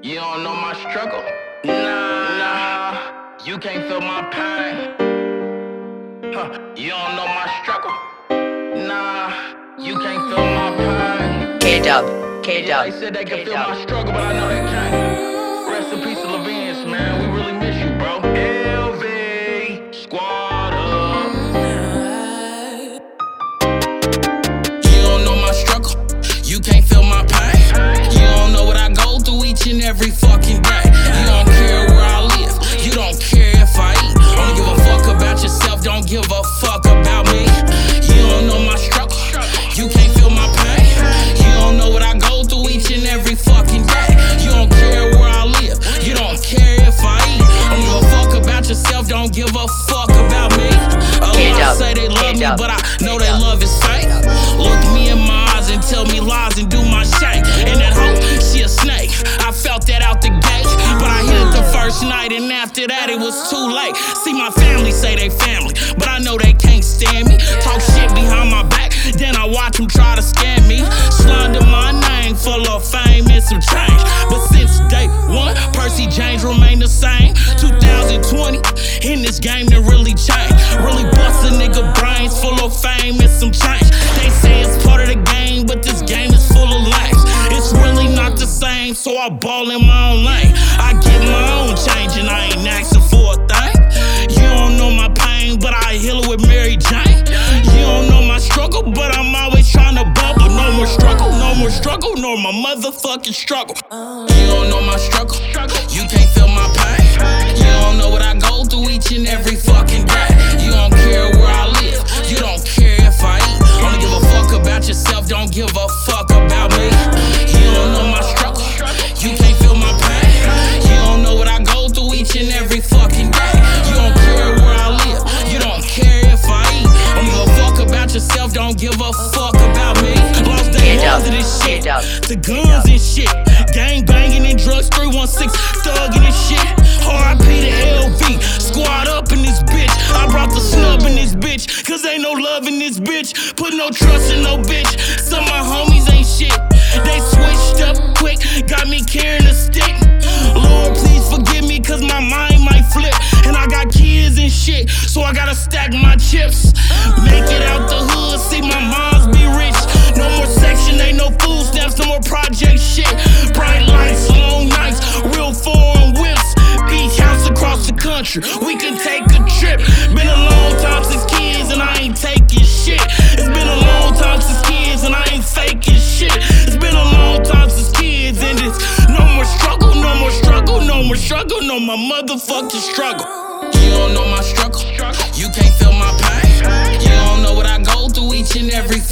You don't know my struggle. Nah, you can't feel my pain. You don't know my struggle. Nah, you can't feel my pain. K-Dub. They said they can feel my struggle, but I know they can't. Rest in peace to Levians, man. We really miss you, bro. LV, squad up. You don't know my struggle. You can't feel my pain. You don't know what I go through each and every fucking day. You don't care where I live. You don't care if I eat. Don't give a fuck about yourself. Don't give a fuck about me. You don't know my struggle. You can't feel my pain. You don't know what I go through each and every fucking day. You don't care where I live. You don't care if I eat. Don't give a fuck about yourself. Don't give a fuck about me. A lot say they love me, but I know they love is fake. Look me in my eyes and tell me lies and do my shake. And that hoe, she a snake. I felt that out the gate, but I hit it the first night, and after that it was too late. See, my family say they family, but I know they can't stand me. Talk shit behind my back, then I watch them try to scam me. Slander my name full of fame and some change. But since day one, Percy James remain the same. 2020, in this game that really changed. Really bust a nigga brains full of fame and some change. They say it's part of the game, but this game is full of lags. It's really not the same, so I ball in my own lane. I get my own change and I ain't asking for a thing. You don't know my pain, but I heal it with Mary Jane. You don't know my struggle, but I'm always trying to bubble. No more struggle, no more struggle, nor my motherfucking struggle. You don't know my struggle, you can't feel my pain. You don't know what I go through each and every fucking day. You don't care where I live, you don't care if I eat. Don't give a fuck about yourself, don't give a fuck about me. You don't know my struggle, you can't feel my pain. You don't know what I go through each and every fucking day. You don't care where I live, you don't care if I eat. Don't give a fuck about yourself, don't give a fuck about me. Lost day ones of this shit, to guns and shit. Gang banging and drugs, 316, thugging and shit. R.I.P. to LV, squad up in this bitch. I brought the snub in this bitch, cause ain't no love in this bitch. Put no trust in no bitch, some of my homies ain't shit. They switched up quick, got me carrying a stick. Lord, please forgive me, cause my mind might flip. And I got kids and shit, so I gotta stack my chips. Make it out the hood, see my moms be rich. No more section, ain't no food stamps, no more project shit. Bright lights, long nights, real foreign whips. Beach house across the country, we can take a trip. Been a long time since kids and I ain't taking shit. It's been a long time since kids and I ain't faking shit. It's been a long time since kids and it's no more struggle, no more struggle, no more struggle, no more motherfucking struggle. You don't know my struggle, you can't feel my pain. You don't know what I go through each and every